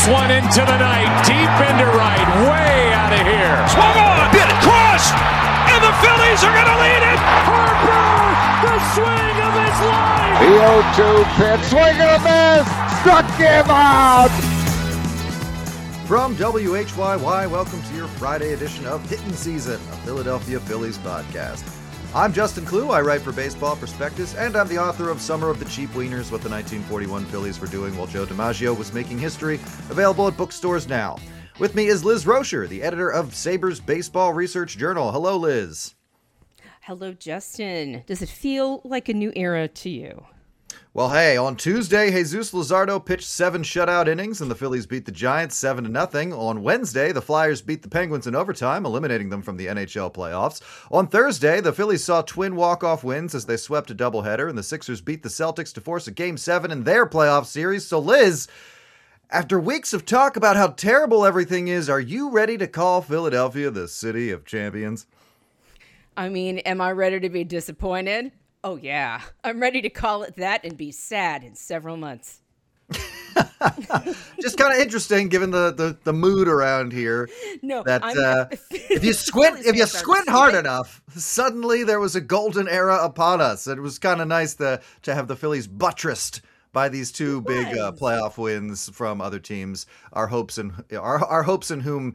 one into the night, deep into right, way out of here. Swung on, hit it, crossed, and the Phillies are going to lead it. Harper, the swing of his life. The 0-2 pitch, swing and a miss, struck him out. From WHYY, welcome to your Friday edition of Hittin' Season, a Philadelphia Phillies podcast. I'm Justin Clue, I write for Baseball Prospectus, and I'm the author of Summer of the Cheap Wieners, What the 1941 Phillies Were Doing While Joe DiMaggio Was Making History, available at bookstores now. With me is Liz Rocher, the editor of Sabres Baseball Research Journal. Hello, Liz. Hello, Justin. Does it feel like a new era to you? Well, hey, on Tuesday, Jesus Luzardo pitched 7 shutout innings, and the Phillies beat the Giants 7-0. On Wednesday, the Flyers beat the Penguins in overtime, eliminating them from the NHL playoffs. On Thursday, the Phillies saw twin walk-off wins as they swept a doubleheader, and the Sixers beat the Celtics to force a Game 7 in their playoff series. So, Liz, after weeks of talk about how terrible everything is, are you ready to call Philadelphia the City of Champions? I mean, am I ready to be disappointed? Oh, yeah. I'm ready to call it that and be sad in several months. Just kind of interesting, given the mood around here. No, that if you squint hard enough, suddenly there was a golden era upon us. It was kind of nice to have the Phillies buttressed by these two big playoff wins from other teams. Our hopes in whom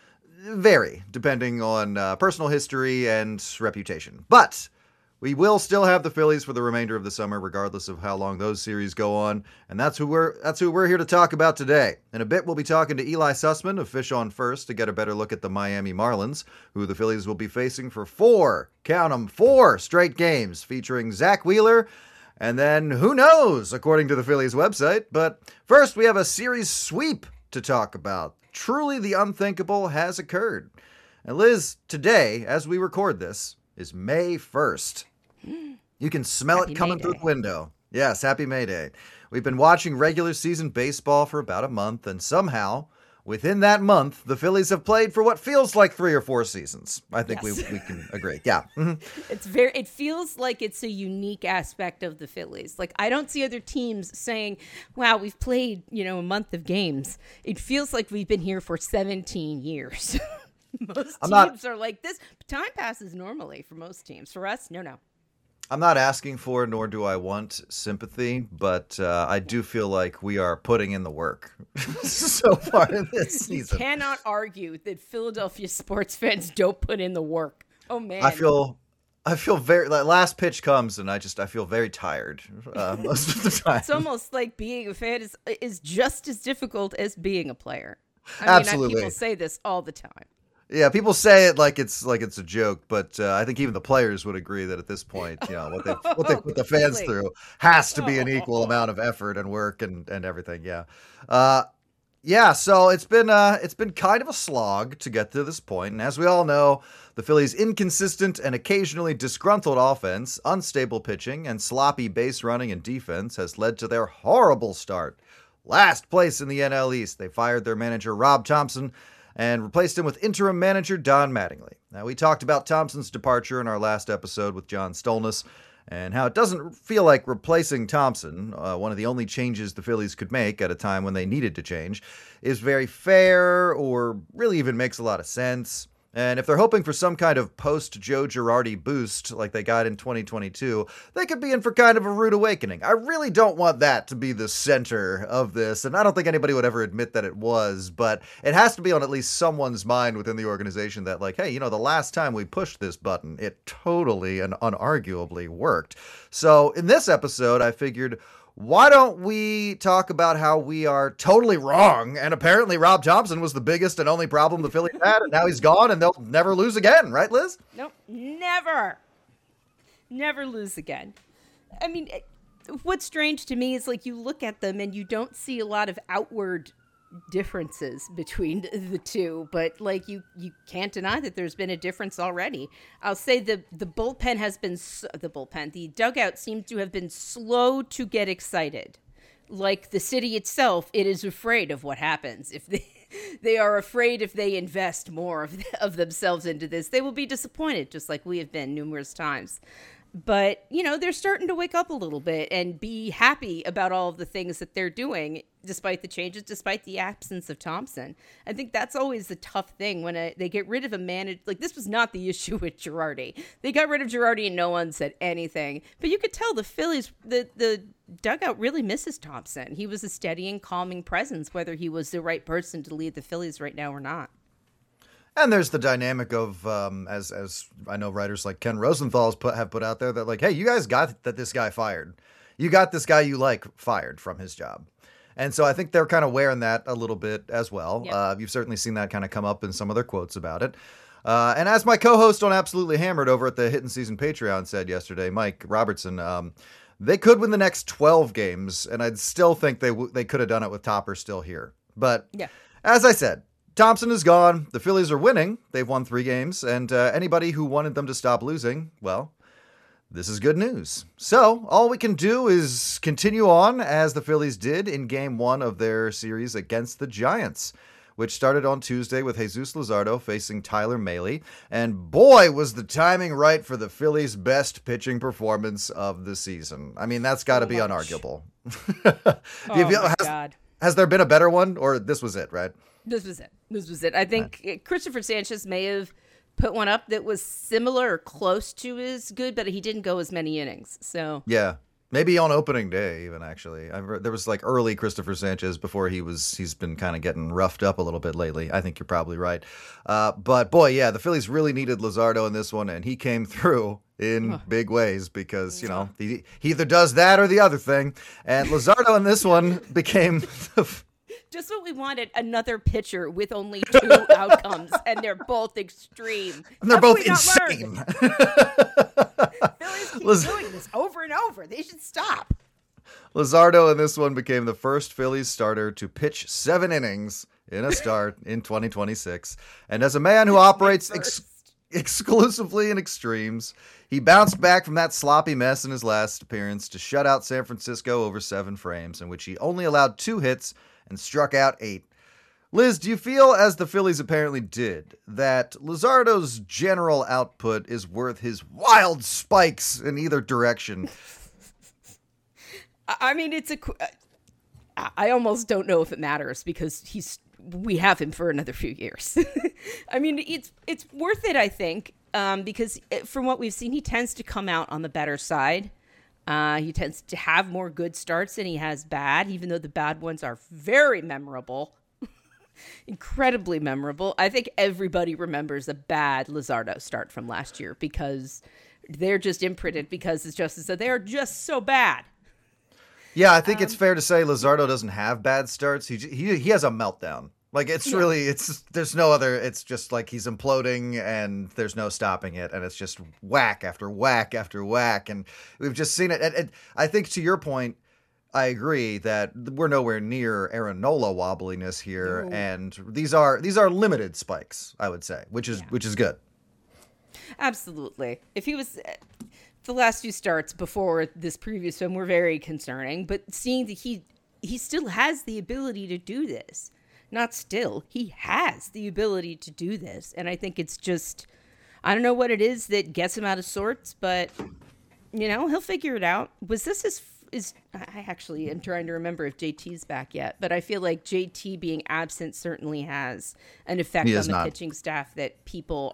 vary depending on personal history and reputation, but we will still have the Phillies for the remainder of the summer, regardless of how long those series go on. And that's who we're here to talk about today. In a bit, we'll be talking to Eli Sussman of Fish on First to get a better look at the Miami Marlins, who the Phillies will be facing for 4 straight games, featuring Zach Wheeler. And then who knows, according to the Phillies website. But first, we have a series sweep to talk about. Truly the unthinkable has occurred. And Liz, today, as we record this, is May 1st. You can smell it coming through the window. Yes, happy May Day. We've been watching regular season baseball for about a month, and somehow, within that month, the Phillies have played for what feels like 3 or 4 seasons. I think we can agree. Yeah. Mm-hmm. It feels like it's a unique aspect of the Phillies. Like, I don't see other teams saying, wow, we've played, a month of games. It feels like we've been here for 17 years. Most teams are like this. Time passes normally for most teams. For us, no. I'm not asking for, nor do I want sympathy, but I do feel like we are putting in the work so far in this season. You cannot argue that Philadelphia sports fans don't put in the work. Oh, man. I feel very, like, last pitch comes and I feel very tired most of the time. It's almost like being a fan is just as difficult as being a player. Absolutely. People say this all the time. Yeah, people say it like it's a joke, but I think even the players would agree that at this point, what they put the fans through has to be an equal amount of effort and work and everything. Yeah. So it's been kind of a slog to get to this point, and as we all know, the Phillies' inconsistent and occasionally disgruntled offense, unstable pitching, and sloppy base running and defense has led to their horrible start. Last place in the NL East, they fired their manager Rob Thompson and replaced him with interim manager Don Mattingly. Now, we talked about Thompson's departure in our last episode with John Stolnis, and how it doesn't feel like replacing Thompson, one of the only changes the Phillies could make at a time when they needed to change, is very fair or really even makes a lot of sense. And if they're hoping for some kind of post-Joe Girardi boost like they got in 2022, they could be in for kind of a rude awakening. I really don't want that to be the center of this, and I don't think anybody would ever admit that it was, but it has to be on at least someone's mind within the organization that, like, hey, the last time we pushed this button, it totally and unarguably worked. So in this episode, I figured, why don't we talk about how we are totally wrong? And apparently Rob Thompson was the biggest and only problem the Phillies had, and now he's gone and they'll never lose again. Right, Liz? Nope, never. Never lose again. I mean, what's strange to me is, like, you look at them and you don't see a lot of outward differences between the two, but like you can't deny that there's been a difference already. I'll say the bullpen has been the dugout seems to have been slow to get excited. Like the city itself, it is afraid of what happens if they are afraid if they invest more of themselves into this. They will be disappointed, just like we have been numerous times. But, they're starting to wake up a little bit and be happy about all of the things that they're doing, despite the changes, despite the absence of Thompson. I think that's always the tough thing when they get rid of a manager. Like, this was not the issue with Girardi. They got rid of Girardi and no one said anything. But you could tell the Phillies, the dugout really misses Thompson. He was a steady and calming presence, whether he was the right person to lead the Phillies right now or not. And there's the dynamic of, as I know writers like Ken Rosenthal have put out there that like, hey, you guys got this guy fired. You got this guy you like fired from his job. And so I think they're kind of wearing that a little bit as well. Yep. You've certainly seen that kind of come up in some of their quotes about it. And as my co-host on Absolutely Hammered over at the Hidden Season Patreon said yesterday, Mike Robertson, they could win the next 12 games, and I'd still think they could have done it with Topper still here. But as I said, Thompson is gone. The Phillies are winning. They've won 3 games. And anybody who wanted them to stop losing, well, this is good news. So all we can do is continue on as the Phillies did in Game 1 of their series against the Giants, which started on Tuesday with Jesus Luzardo facing Tyler Mahle. And boy, was the timing right for the Phillies' best pitching performance of the season. I mean, that's got to be unarguable. God. Has there been a better one, or this was it, right? This was it. I think Christopher Sanchez may have put one up that was similar or close to as good, but he didn't go as many innings. So yeah, maybe on opening day even, actually. There was like early Christopher Sanchez before he's been kind of getting roughed up a little bit lately. I think you're probably right. But boy, yeah, the Phillies really needed Luzardo in this one, and he came through in big ways because, he either does that or the other thing. And Luzardo in this one became just what we wanted, another pitcher with only 2 outcomes, and they're both extreme. And they're both insane. Phillies keep doing this over and over. They should stop. Luzardo in this one became the first Phillies starter to pitch 7 innings in a start in 2026. And as a man who operates exclusively in extremes, he bounced back from that sloppy mess in his last appearance to shut out San Francisco over 7 frames, in which he only allowed 2 hits and struck out 8. Liz, do you feel, as the Phillies apparently did, that Luzardo's general output is worth his wild spikes in either direction? I mean, I almost don't know if it matters because we have him for another few years. I mean, it's worth it, I think, because from what we've seen, he tends to come out on the better side. He tends to have more good starts than he has bad, even though the bad ones are very memorable, incredibly memorable. I think everybody remembers a bad Luzardo start from last year because they're just imprinted because, as Justin said, they are just so bad. Yeah, I think it's fair to say Luzardo doesn't have bad starts. He has a meltdown. Like, it's really, there's no other, it's just like he's imploding and there's no stopping it. And it's just whack after whack after whack. And we've just seen it. And I think to your point, I agree that we're nowhere near Aaron Nola wobbliness here. No. And these are limited spikes, I would say, which is good. Absolutely. If he was, the last few starts before this previous one were very concerning, but seeing that he still has the ability to do this. Not still. He has the ability to do this. And I think it's just, I don't know what it is that gets him out of sorts, but, he'll figure it out. Was this I actually am trying to remember if JT's back yet, but I feel like JT being absent certainly has an effect on the pitching staff that people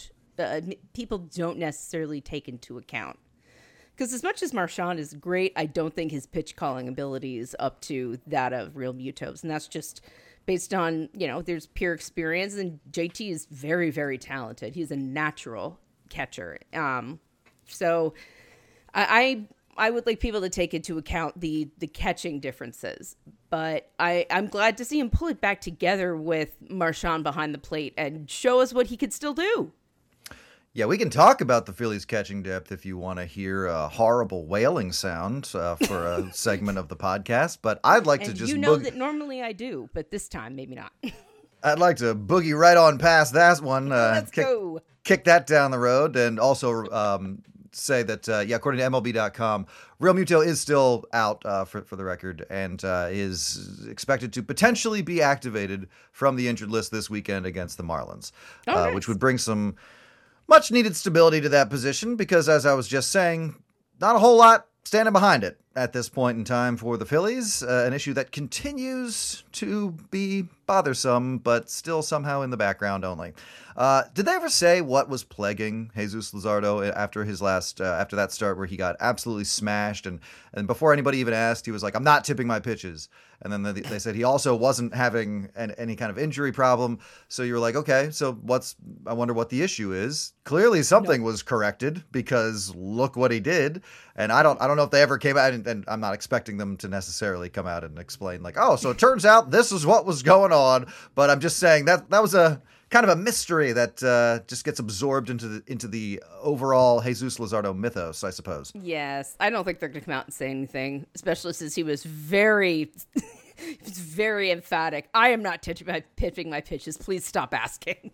don't necessarily take into account. Because as much as Marchand is great, I don't think his pitch calling ability is up to that of Real Mutos. And that's just based on, there's pure experience, and JT is very, very talented. He's a natural catcher. So I would like people to take into account the catching differences. But I'm glad to see him pull it back together with Marchand behind the plate and show us what he could still do. Yeah, we can talk about the Phillies' catching depth if you want to hear a horrible wailing sound for a segment of the podcast, but I'd like to just... that normally I do, but this time maybe not. I'd like to boogie right on past that one. Let's go. Kick that down the road, and also say that, according to MLB.com, Real Muto is still out for the record and is expected to potentially be activated from the injured list this weekend against the Marlins, which would bring some Much needed stability to that position because, as I was just saying, not a whole lot standing behind it at this point in time for the Phillies. An issue that continues to be bothersome, but still somehow in the background only. Did they ever say what was plaguing Jesus Luzardo after his last after that start where he got absolutely smashed and before anybody even asked, he was like, "I'm not tipping my pitches." And then they said he also wasn't having any kind of injury problem. So you were like, okay, so I wonder what the issue is. Clearly something was corrected because look what he did. And I don't know if they ever came out and I'm not expecting them to necessarily come out and explain like, oh, so it turns out this is what was going on. But I'm just saying that was a kind of a mystery that just gets absorbed into the overall Jesus Luzardo mythos, I suppose. Yes, I don't think they're going to come out and say anything, especially since he was very, very emphatic. I am not pitching my pitches. Please stop asking.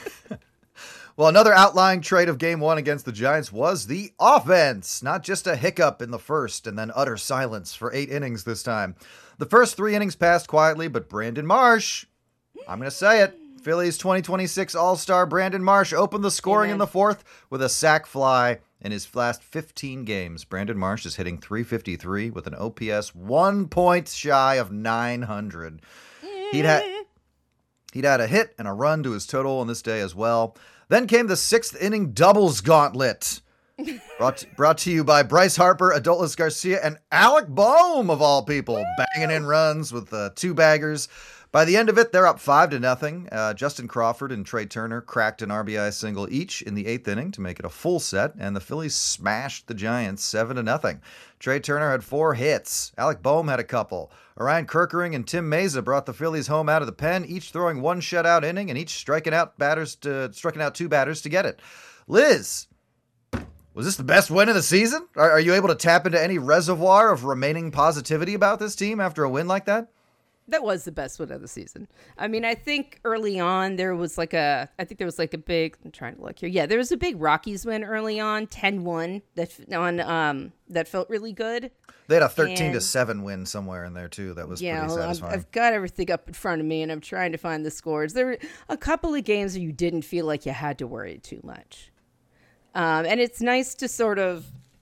Well, another outlying trait of Game 1 against the Giants was the offense. Not just a hiccup in the first and then utter silence for 8 innings this time. The first 3 innings passed quietly, but Brandon Marsh, I'm going to say it, Phillies 2026 All-Star Brandon Marsh opened the scoring in the 4th with a sac fly in his last 15 games. Brandon Marsh is hitting .353 with an OPS 1 point shy of 900. He'd had a hit and a run to his total on this day as well. Then came the 6th inning doubles gauntlet. Brought to you by Bryce Harper, Adolis Garcia, and Alec Bohm, of all people, banging in runs with 2 baggers. By the end of it, they're up 5-0. Justin Crawford and Trey Turner cracked an RBI single each in the 8th inning to make it a full set, and the Phillies smashed the Giants 7-0. Trey Turner had 4 hits. Alec Bohm had a couple. Orion Kerkering and Tim Meza brought the Phillies home out of the pen, each throwing 1 shutout inning and each striking out 2 batters to get it. Liz, was this the best win of the season? Are you able to tap into any reservoir of remaining positivity about this team after a win like that? That was the best win of the season. I mean, I think early on there was like a big, I'm trying to look here. Yeah, there was a big Rockies win early on, 10-1 that felt really good. They had a 13-7 win somewhere in there too. That was pretty satisfying. I've got everything up in front of me and I'm trying to find the scores. There were a couple of games where you didn't feel like you had to worry too much. And it's nice to sort of,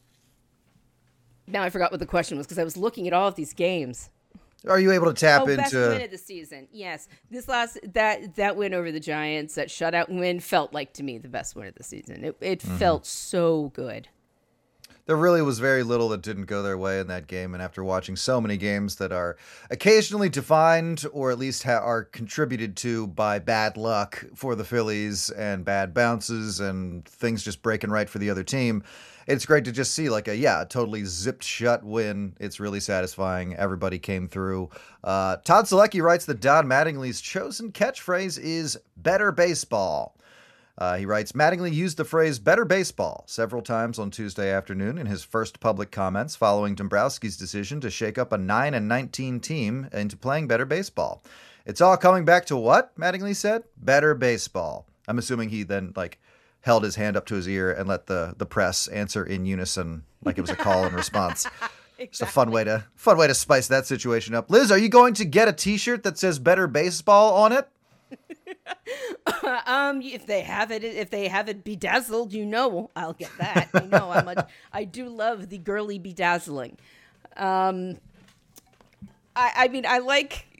now I forgot what the question was because I was looking at all of these games. Are you able to tap into best win of the season? Yes, this last that win over the Giants, that shutout win, felt like to me the best win of the season. It felt so good. There really was very little that didn't go their way in that game, and after watching so many games that are occasionally defined or at least are contributed to by bad luck for the Phillies and bad bounces and things just breaking right for the other team, it's great to just see like a totally zipped shut win. It's really satisfying. Everybody came through. Todd Selecki writes that Don Mattingly's chosen catchphrase is better baseball. He writes, Mattingly used the phrase better baseball several times on Tuesday afternoon in his first public comments following Dombrowski's decision to shake up a 9-19 team into playing better baseball. It's all coming back to what? Mattingly said, better baseball. I'm assuming he then held his hand up to his ear and let the press answer in unison like it was a call and response. Exactly. It's a fun way to spice that situation up. Liz, are you going to get a t-shirt that says better baseball on it? If they have it bedazzled, I'll get that. I do love the girly bedazzling. I mean, I like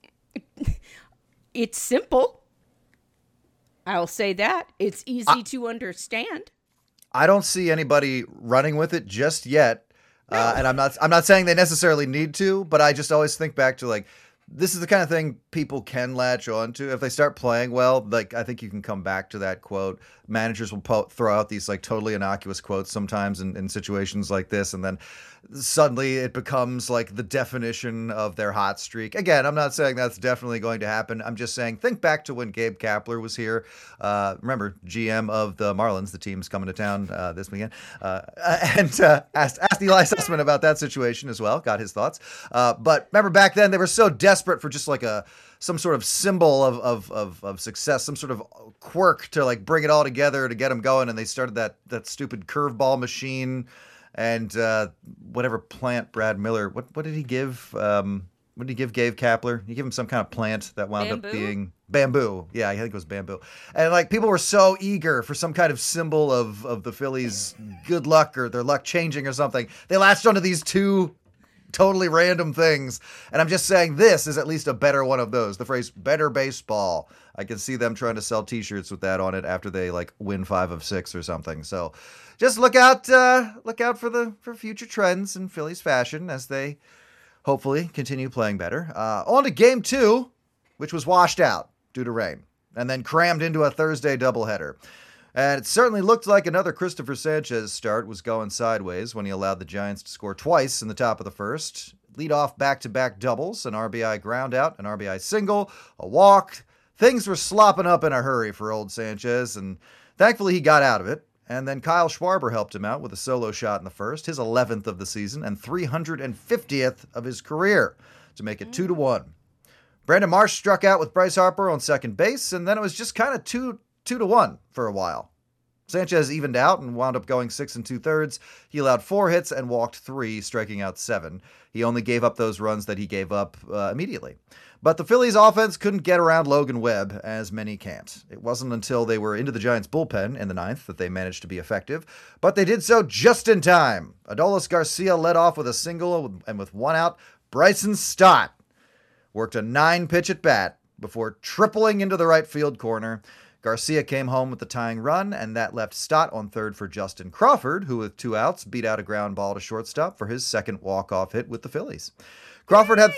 it's simple. I'll say that. It's easy to understand. I don't see anybody running with it just yet. No. And I'm not saying they necessarily need to, but I just always think back to this is the kind of thing people can latch on to if they start playing well. I think you can come back to that quote. Managers will throw out these totally innocuous quotes sometimes in situations like this, and then suddenly it becomes the definition of their hot streak. Again, I'm not saying that's definitely going to happen. I'm just saying think back to when Gabe Kapler was here. Remember, GM of the Marlins, the team's coming to town this weekend, and asked Eli Sussman about that situation as well. Got his thoughts. But remember back then they were so desperate for just some sort of symbol of success, some sort of quirk to bring it all together to get them going. And they started that stupid curveball machine and whatever plant Brad Miller, what did he give? What did he give Gabe Kapler? He gave him some kind of plant that wound up being bamboo. Yeah, I think it was bamboo. And like people were so eager for some kind of symbol of the Phillies' good luck or their luck changing or something. They latched onto these two totally random things. And I'm just saying this is at least a better one of those. The phrase better baseball. I can see them trying to sell t-shirts with that on it after they like win 5 of 6 or something. So just look out for future trends in Phillies fashion as they hopefully continue playing better. On to game 2, which was washed out due to rain and then crammed into a Thursday doubleheader. And it certainly looked like another Christopher Sanchez start was going sideways when he allowed the Giants to score twice in the top of the first. Lead off back-to-back doubles, an RBI ground out, an RBI single, a walk. Things were slopping up in a hurry for old Sanchez, and thankfully he got out of it. And then Kyle Schwarber helped him out with a solo shot in the first, his 11th of the season and 350th of his career to make it 2-1. Brandon Marsh struck out with Bryce Harper on second base, and then it was just kind of 2-1 for a while. Sanchez evened out and wound up going 6 2/3. He allowed 4 hits and walked 3, striking out 7. He only gave up those runs that he gave up immediately. But the Phillies offense couldn't get around Logan Webb, as many can't. It wasn't until they were into the Giants bullpen in the 9th that they managed to be effective, but they did so just in time. Adolis Garcia led off with a single, and with 1 out, Bryson Stott worked a 9-pitch at bat before tripling into the right field corner. Garcia came home with the tying run, and that left Stott on third for Justin Crawford, who with 2 outs beat out a ground ball to shortstop for his second walk-off hit with the Phillies. Crawford had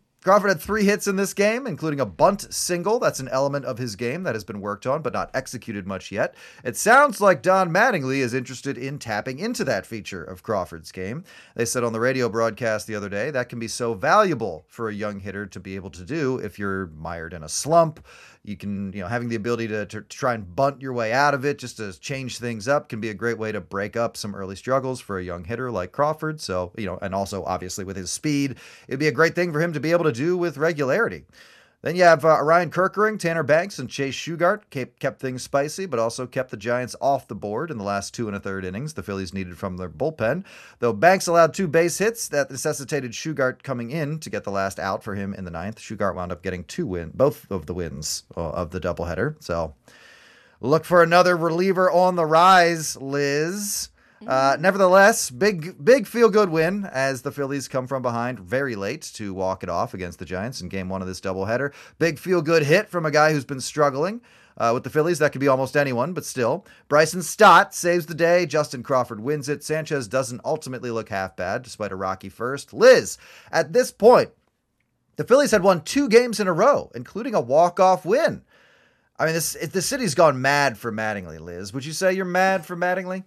3 hits in this game, including a bunt single. That's an element of his game that has been worked on, but not executed much yet. It sounds like Don Mattingly is interested in tapping into that feature of Crawford's game. They said on the radio broadcast the other day that can be so valuable for a young hitter to be able to do if you're mired in a slump. You can, having the ability to try and bunt your way out of it just to change things up can be a great way to break up some early struggles for a young hitter like Crawford. So, and also obviously with his speed, it'd be a great thing for him to be able to do with regularity. Then you have Ryan Kerkering, Tanner Banks, and Chase Shugart kept things spicy, but also kept the Giants off the board in the last 2 1/3 innings the Phillies needed from their bullpen. Though Banks allowed 2 base hits, that necessitated Shugart coming in to get the last out for him in the 9th. Shugart wound up getting both of the wins of the doubleheader. So look for another reliever on the rise, Liz. Nevertheless, big feel-good win as the Phillies come from behind very late to walk it off against the Giants in game 1 of this doubleheader. Big feel-good hit from a guy who's been struggling with the Phillies. That could be almost anyone, but still. Bryson Stott saves the day. Justin Crawford wins it. Sanchez doesn't ultimately look half bad despite a rocky first. Liz, at this point, the Phillies had won 2 games in a row, including a walk-off win. I mean, the city's gone mad for Mattingly, Liz. Would you say you're mad for Mattingly?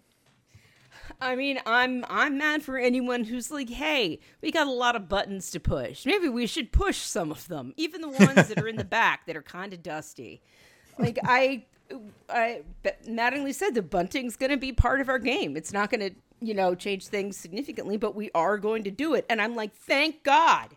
I mean, I'm mad for anyone who's like, hey, we got a lot of buttons to push. Maybe we should push some of them, even the ones that are in the back that are kind of dusty. Like Mattingly said, the bunting's going to be part of our game. It's not going to, change things significantly, but we are going to do it. And I'm like, thank God.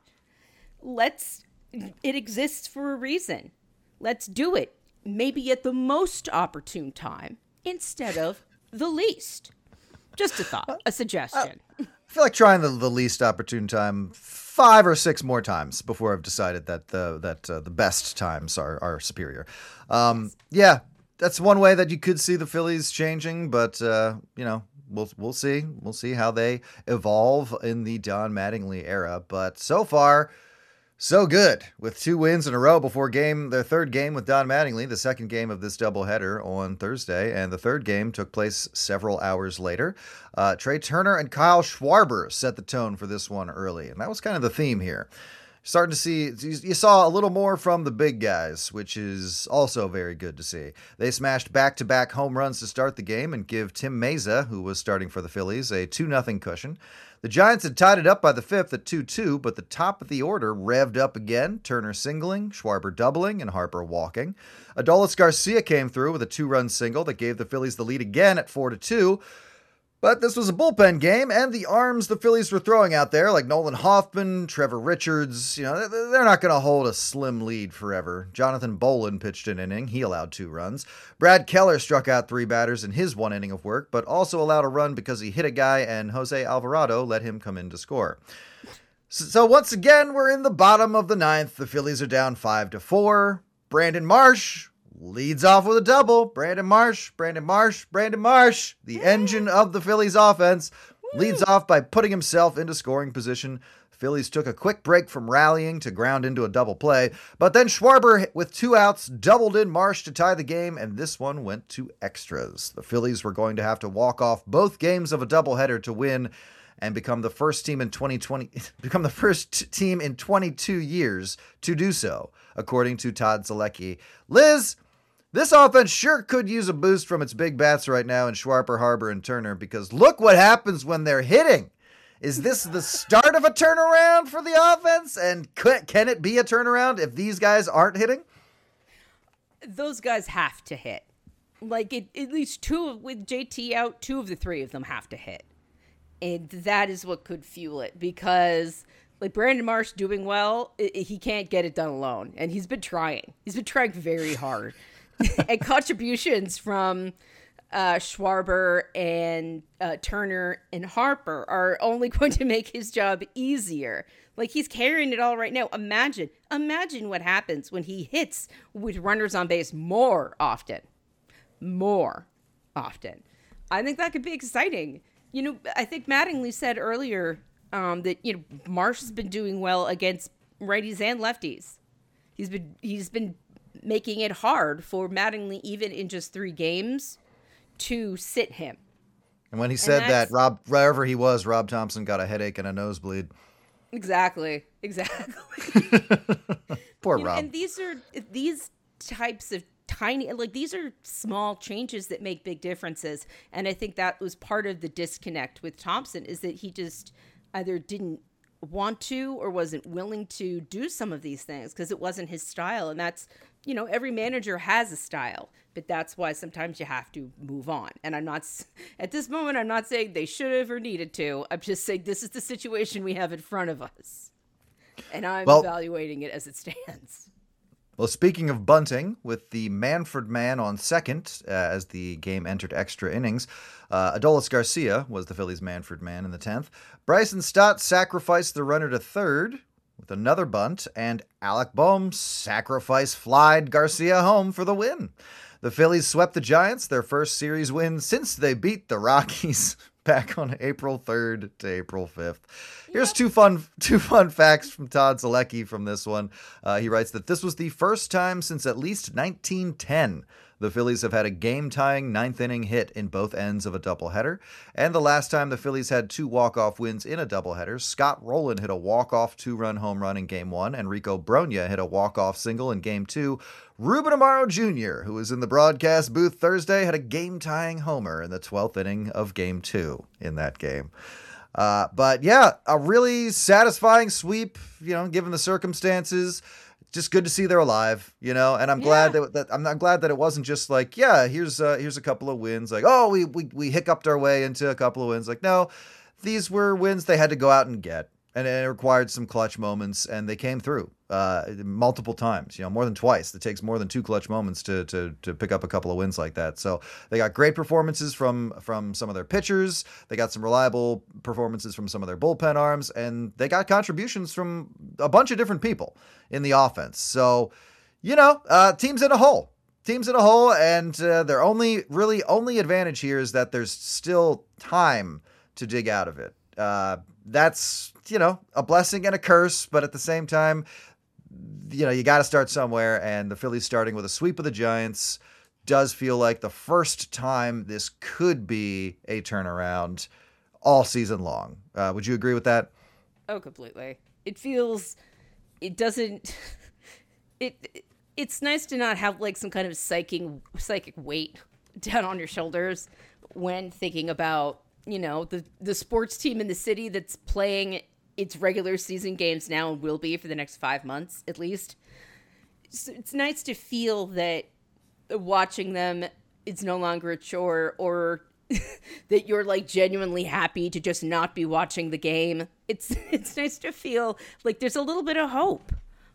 It exists for a reason. Let's do it. Maybe at the most opportune time instead of the least. Just a thought, a suggestion. I feel like trying the least opportune time 5 or 6 more times before I've decided that the best times are superior. Yeah, that's one way that you could see the Phillies changing, but we'll see. We'll see how they evolve in the Don Mattingly era. But so far, so good, with 2 wins in a row before their third game with Don Mattingly, the second game of this doubleheader on Thursday, and the third game took place several hours later. Trey Turner and Kyle Schwarber set the tone for this one early, and that was kind of the theme here. Starting to see, you saw a little more from the big guys, which is also very good to see. They smashed back-to-back home runs to start the game and give Tim Meza, who was starting for the Phillies, a 2-0 cushion. The Giants had tied it up by the 5th at 2-2, but the top of the order revved up again, Turner singling, Schwarber doubling, and Harper walking. Adolis Garcia came through with a 2-run single that gave the Phillies the lead again at 4-2. But this was a bullpen game, and the arms the Phillies were throwing out there, like Nolan Hoffman, Trevor Richards, they're not going to hold a slim lead forever. Jonathan Bolin pitched an inning. He allowed 2 runs. Brad Keller struck out 3 batters in his 1 inning of work, but also allowed a run because he hit a guy, and Jose Alvarado let him come in to score. So once again, we're in the bottom of the ninth. The Phillies are down 5-4. Brandon Marsh leads off with a double. Brandon Marsh, the engine of the Phillies offense, leads off by putting himself into scoring position. Phillies took a quick break from rallying to ground into a double play, but then Schwarber, with 2 outs, doubled in Marsh to tie the game, and this one went to extras. The Phillies were going to have to walk off both games of a doubleheader to win and become the first team in 22 years to do so, according to Todd Zolecki. Liz, this offense sure could use a boost from its big bats right now in Schwarber, Harbor, and Turner, because look what happens when they're hitting. Is this the start of a turnaround for the offense? And can it be a turnaround if these guys aren't hitting? Those guys have to hit. Like, at least with JT out, 2 of the 3 of them have to hit. And that is what could fuel it, because like Brandon Marsh doing well, he can't get it done alone. And he's been trying. He's been trying very hard. And contributions from Schwarber and Turner and Harper are only going to make his job easier. Like, he's carrying it all right now. Imagine what happens when he hits with runners on base more often. I think that could be exciting. You know, I think Mattingly said earlier that, you know, Marsh has been doing well against righties and lefties. He's been making it hard for Mattingly, even in just 3 games, to sit him. And when he said that, wherever he was, Rob Thompson got a headache and a nosebleed. Exactly. Poor Rob. And these types of tiny, like, these are small changes that make big differences. And I think that was part of the disconnect with Thompson, is that he just either didn't want to or wasn't willing to do some of these things because it wasn't his style. And that's, you know, every manager has a style, but that's why sometimes you have to move on. And at this moment, I'm not saying they should have or needed to. I'm just saying this is the situation we have in front of us. And I'm evaluating it as it stands. Well, speaking of bunting, with the Manfred man on second as the game entered extra innings, Adolis Garcia was the Phillies' Manfred man in the 10th. Bryson Stott sacrificed the runner to third with another bunt, and Alec Bohm flied Garcia home for the win. The Phillies swept the Giants, their first series win since they beat the Rockies back on April 3rd to April 5th. Here's two fun facts from Todd Zolecki from this one. He writes that this was the first time since at least 1910 the Phillies have had a game-tying 9th-inning hit in both ends of a doubleheader. And the last time the Phillies had 2 walk-off wins in a doubleheader, Scott Rowland hit a walk-off 2-run home run in Game 1, and Rico Brogna hit a walk-off single in Game 2. Ruben Amaro Jr., who was in the broadcast booth Thursday, had a game-tying homer in the 12th inning of Game 2 in that game. But yeah, a really satisfying sweep, you know, given the circumstances. Just good to see they're alive, you know, and I'm glad that I'm glad that it wasn't just like, yeah, here's a couple of wins, like, oh, we hiccuped our way into a couple of wins. Like, no, these were wins they had to go out and get, and it required some clutch moments, and they came through multiple times, you know, more than twice. It takes more than 2 clutch moments to pick up a couple of wins like that. So they got great performances from some of their pitchers. They got some reliable performances from some of their bullpen arms, and they got contributions from a bunch of different people in the offense. So, you know, teams in a hole, and their only advantage here is that there's still time to dig out of it. That's, you know, a blessing and a curse, but at the same time, you know, you got to start somewhere, and the Phillies starting with a sweep of the Giants does feel like the first time this could be a turnaround all season long. Would you agree with that? Oh, completely. It's nice to not have like some kind of psychic weight down on your shoulders when thinking about, you know, the sports team in the city that's playing its regular season games now and will be for the next 5 months at least. So it's nice to feel that watching them, it's no longer a chore, or that you're like genuinely happy to just not be watching the game. It's nice to feel like there's a little bit of hope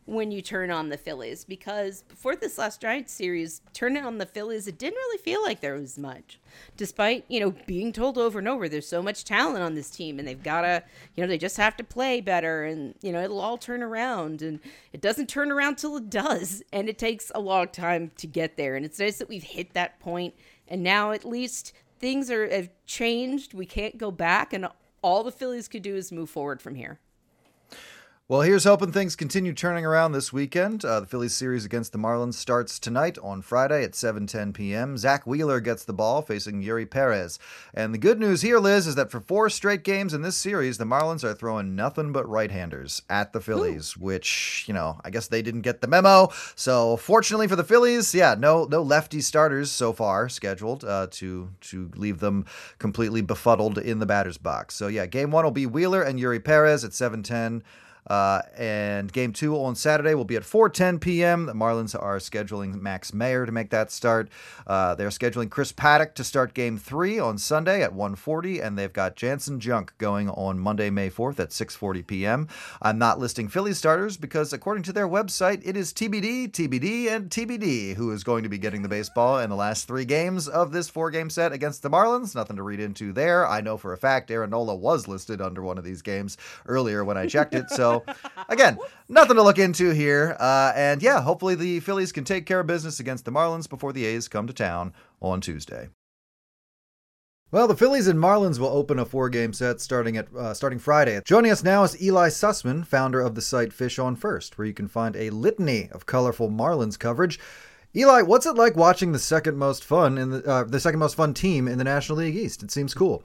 when you turn on the Phillies, because before this last Giants series, turning on the Phillies, it didn't really feel like there was much, despite, being told over and over, there's so much talent on this team and they've got to, they just have to play better and, it'll all turn around, and it doesn't turn around till it does. And it takes a long time to get there. And it's nice that we've hit that point, and now at least things have changed. We can't go back, and all the Phillies could do is move forward from here. Well, here's hoping things continue turning around this weekend. The Phillies series against the Marlins starts tonight on Friday at 7:10 p.m. Zach Wheeler gets the ball facing Yuri Perez. And the good news here, Liz, is that for 4 straight games in this series, the Marlins are throwing nothing but right-handers at the Phillies, which, I guess they didn't get the memo. So fortunately for the Phillies, no lefty starters so far scheduled to leave them completely befuddled in the batter's box. So game 1 will be Wheeler and Yuri Perez at 7:10. And game 2 on Saturday will be at 4:10 p.m. The Marlins are scheduling Max Meyer to make that start. They're scheduling Chris Paddock to start game 3 on Sunday at 1:40, and they've got Jansen Junk going on Monday, May 4th at 6:40 p.m. I'm not listing Phillies starters because according to their website, it is TBD, TBD, and TBD who is going to be getting the baseball in the last 3 games of this 4-game set against the Marlins. Nothing to read into there. I know for a fact Aaron Nola was listed under one of these games earlier when I checked it, so again, nothing to look into here. And hopefully the Phillies can take care of business against the Marlins before the A's come to town on Tuesday. Well, the Phillies and Marlins will open a 4-game set starting Friday. Joining us now is Eli Sussman, founder of the site Fish on First, where you can find a litany of colorful Marlins coverage. Eli, what's it like watching the second most fun team in the National League East? It seems cool.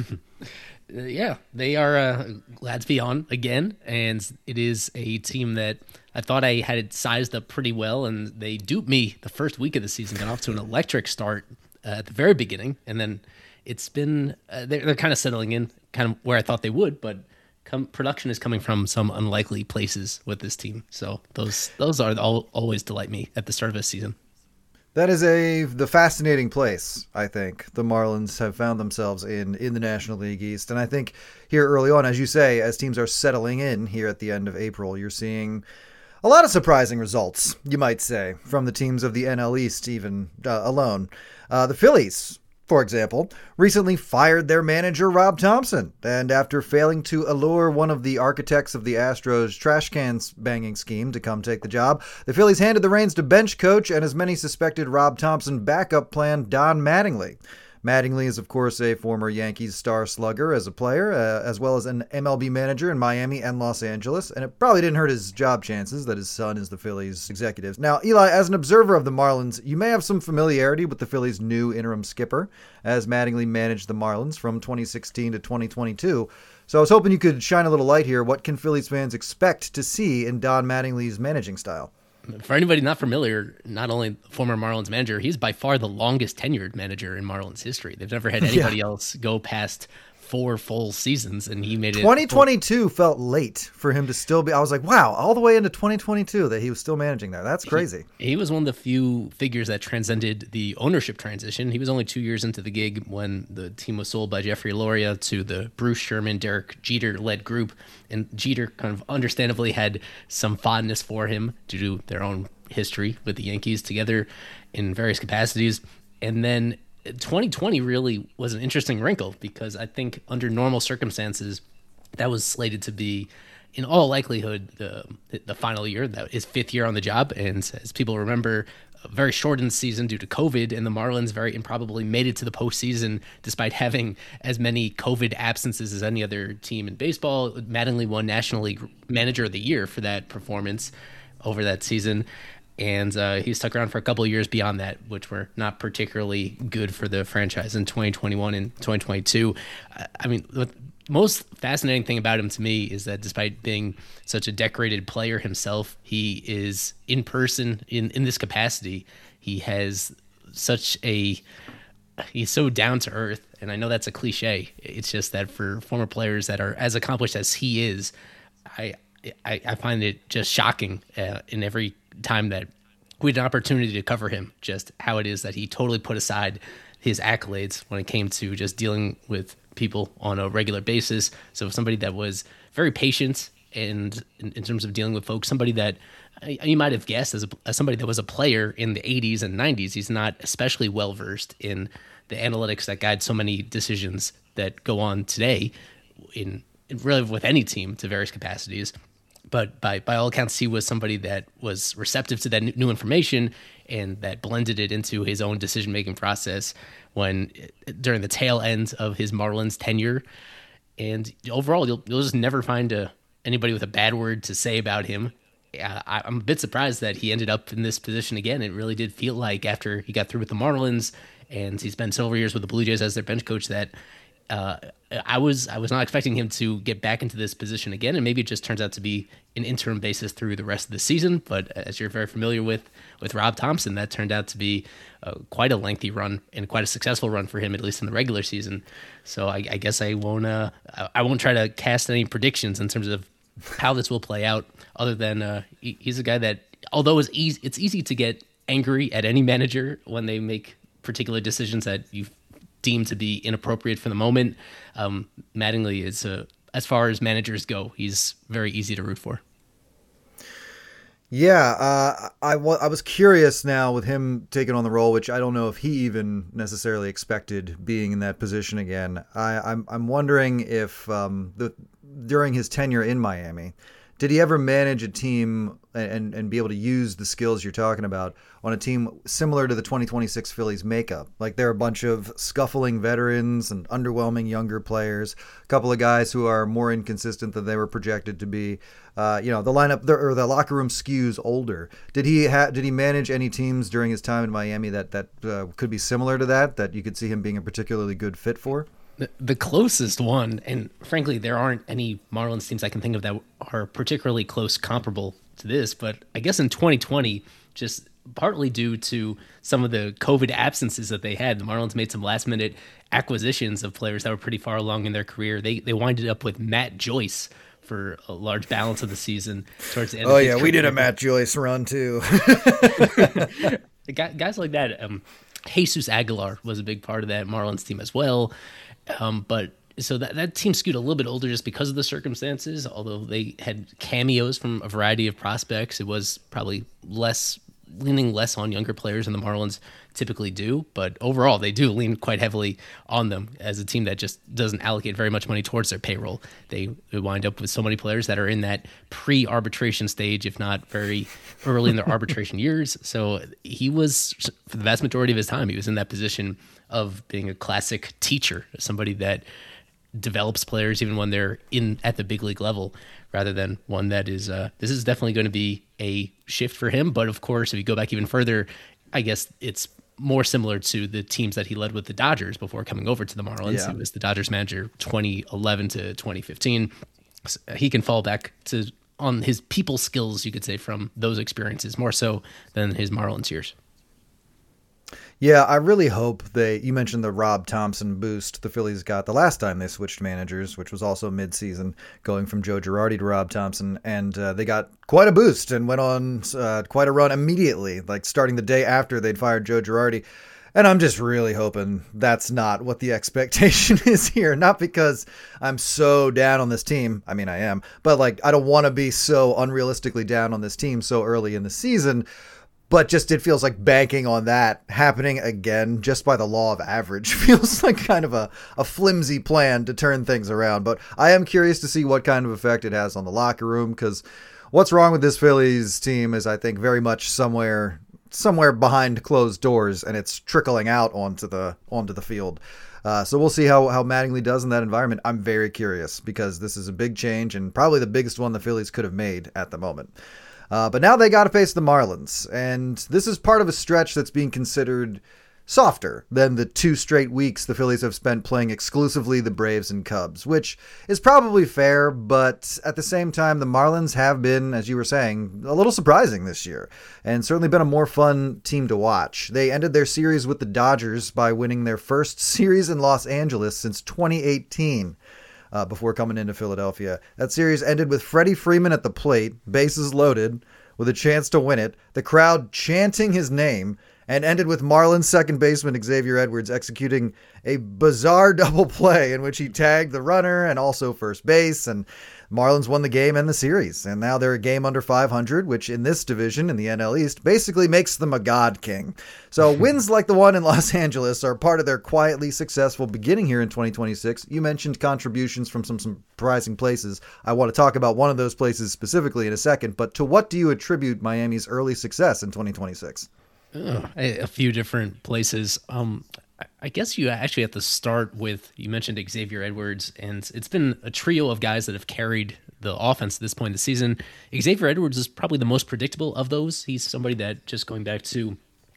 Yeah, they are glad to be on again, and it is a team that I thought I had it sized up pretty well, and they duped me the first week of the season, got off to an electric start at the very beginning, and then it's been they're kind of settling in, kind of where I thought they would, but production is coming from some unlikely places with this team, so those are always delight me at the start of a season. That is the fascinating place, I think, the Marlins have found themselves in the National League East. And I think here early on, as you say, as teams are settling in here at the end of April, you're seeing a lot of surprising results, you might say, from the teams of the NL East even alone. The Phillies, for example, recently fired their manager, Rob Thompson. And after failing to allure one of the architects of the Astros trash cans banging scheme to come take the job, the Phillies handed the reins to bench coach and, as many suspected, Rob Thompson backup plan Don Mattingly. Mattingly is, of course, a former Yankees star slugger as a player, as well as an MLB manager in Miami and Los Angeles, and it probably didn't hurt his job chances that his son is the Phillies executive. Now, Eli, as an observer of the Marlins, you may have some familiarity with the Phillies' new interim skipper, as Mattingly managed the Marlins from 2016 to 2022. So I was hoping you could shine a little light here. What can Phillies fans expect to see in Don Mattingly's managing style? For anybody not familiar, not only former Marlins manager, he's by far the longest tenured manager in Marlins history. They've never had anybody else go past 4 full seasons, and he made it. 2022 felt late for him to still be. I was like, wow, all the way into 2022 that he was still managing there. That's crazy. He was one of the few figures that transcended the ownership transition. He was only 2 years into the gig when the team was sold by Jeffrey Loria to the Bruce Sherman, Derek Jeter-led group, and Jeter kind of understandably had some fondness for him due to their own history with the Yankees together in various capacities. And then 2020 really was an interesting wrinkle because I think under normal circumstances, that was slated to be, in all likelihood, the final year, that his 5th year on the job. And as people remember, a very shortened season due to COVID, and the Marlins very improbably made it to the postseason despite having as many COVID absences as any other team in baseball. Mattingly won National League Manager of the Year for that performance over that season. And he stuck around for a couple of years beyond that, which were not particularly good for the franchise in 2021 and 2022. I mean, the most fascinating thing about him to me is that despite being such a decorated player himself, he is in person in this capacity. He has he's so down to earth. And I know that's a cliche. It's just that for former players that are as accomplished as he is, I find it just shocking in every time that we had an opportunity to cover him, just how it is that he totally put aside his accolades when it came to just dealing with people on a regular basis. So somebody that was very patient and in terms of dealing with folks, somebody that you might have guessed as somebody that was a player in the 80s and 90s, he's not especially well versed in the analytics that guide so many decisions that go on today in really with any team to various capacities. But by all accounts, he was somebody that was receptive to that new information and that blended it into his own decision-making process during the tail end of his Marlins tenure. And overall, you'll just never find anybody with a bad word to say about him. I'm a bit surprised that he ended up in this position again. It really did feel like after he got through with the Marlins and he spent several years with the Blue Jays as their bench coach that I was not expecting him to get back into this position again, and maybe it just turns out to be an interim basis through the rest of the season. But as you're very familiar with Rob Thomson, that turned out to be quite a lengthy run and quite a successful run for him, at least in the regular season. So I guess I won't try to cast any predictions in terms of how this will play out, other than he's a guy that, although it's easy to get angry at any manager when they make particular decisions that you deem to be inappropriate for the moment. Mattingly is, as far as managers go, he's very easy to root for. Yeah, I was curious now with him taking on the role, which I don't know if he even necessarily expected being in that position again. I'm wondering if during his tenure in Miami, did he ever manage a team and be able to use the skills you're talking about on a team similar to the 2026 Phillies makeup? Like, they're a bunch of scuffling veterans and underwhelming younger players, a couple of guys who are more inconsistent than they were projected to be. The lineup or the locker room skews older. Did he manage any teams during his time in Miami that could be similar to that you could see him being a particularly good fit for? The closest one, and frankly, there aren't any Marlins teams I can think of that are particularly close comparable to this, but I guess in 2020, just partly due to some of the COVID absences that they had, the Marlins made some last-minute acquisitions of players that were pretty far along in their career. They winded up with Matt Joyce for a large balance of the season towards the end of his career. We did a Matt Joyce run too. Guys like that. Jesus Aguilar was a big part of that Marlins team as well. But so that team skewed a little bit older just because of the circumstances. Although they had cameos from a variety of prospects, it was probably leaning less on younger players than the Marlins typically do. But overall, they do lean quite heavily on them as a team that just doesn't allocate very much money towards their payroll. They wind up with so many players that are in that pre-arbitration stage, if not very early in their arbitration years. So he was, for the vast majority of his time, he was in that position of being a classic teacher, somebody that develops players even when they're at the big league level, rather than one that is this is definitely going to be a shift for him. But of course, if you go back even further, I guess it's more similar to the teams that he led with the Dodgers before coming over to the Marlins. Yeah. He was the Dodgers manager 2011 to 2015. So he can fall back on his people skills, you could say, from those experiences more so than his Marlins years. Yeah, I really hope you mentioned the Rob Thomson boost the Phillies got the last time they switched managers, which was also mid-season, going from Joe Girardi to Rob Thomson, and they got quite a boost and went on quite a run immediately, like starting the day after they'd fired Joe Girardi. And I'm just really hoping that's not what the expectation is here. Not because I'm so down on this team. I mean, I am, but I don't want to be so unrealistically down on this team so early in the season. But just it feels like banking on that happening again just by the law of average feels like kind of a flimsy plan to turn things around. But I am curious to see what kind of effect it has on the locker room, because what's wrong with this Phillies team is, I think, very much somewhere behind closed doors, and it's trickling out onto the field. So we'll see how Mattingly does in that environment. I'm very curious, because this is a big change and probably the biggest one the Phillies could have made at the moment. But now they got to face the Marlins, and this is part of a stretch that's being considered softer than the 2 straight weeks the Phillies have spent playing exclusively the Braves and Cubs, which is probably fair, but at the same time, the Marlins have been, as you were saying, a little surprising this year, and certainly been a more fun team to watch. They ended their series with the Dodgers by winning their first series in Los Angeles since 2018. Before coming into Philadelphia. That series ended with Freddie Freeman at the plate, bases loaded, with a chance to win it, the crowd chanting his name, and ended with Marlins second baseman Xavier Edwards executing a bizarre double play in which he tagged the runner and also first base, and Marlins won the game and the series, and now they're a game under 500, which in this division in the NL East basically makes them a god king. So wins like the one in Los Angeles are part of their quietly successful beginning here in 2026. You mentioned contributions from some surprising places. I want to talk about one of those places specifically in a second, but to what do you attribute Miami's early success in 2026? A few different places. I guess you actually have to start with, you mentioned Xavier Edwards, and it's been a trio of guys that have carried the offense at this point in the season. Xavier Edwards is probably the most predictable of those. He's somebody that, just going back to